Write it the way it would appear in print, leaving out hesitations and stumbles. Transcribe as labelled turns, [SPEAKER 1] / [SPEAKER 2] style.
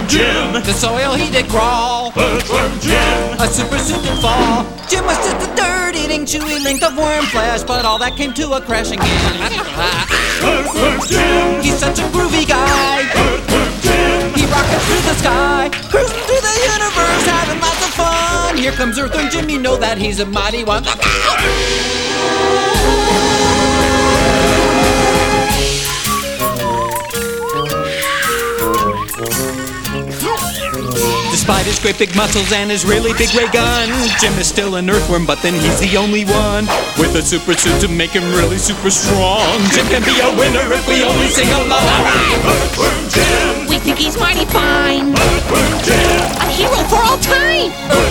[SPEAKER 1] Jim.
[SPEAKER 2] The soil he did crawl.
[SPEAKER 1] Earthworm Jim.
[SPEAKER 2] A super suit did fall. Jim was just a dirt-eating, chewy length of worm flesh, but all that came to a crashing end.
[SPEAKER 1] Earthworm Jim.
[SPEAKER 2] He's such a groovy guy.
[SPEAKER 1] Earthworm Jim.
[SPEAKER 2] He rockets through the sky, cruising through the universe, having lots of fun. Here comes Earthworm Jim, you know that he's a mighty one. Look out! Despite his great big muscles and his really big ray gun, Jim is still an earthworm, but then he's the only one with a super suit to make him really super strong. Jim can be a winner if we only sing along.
[SPEAKER 1] Earthworm Jim.
[SPEAKER 3] We think he's mighty fine,
[SPEAKER 1] Earthworm Jim.
[SPEAKER 3] a hero for all time.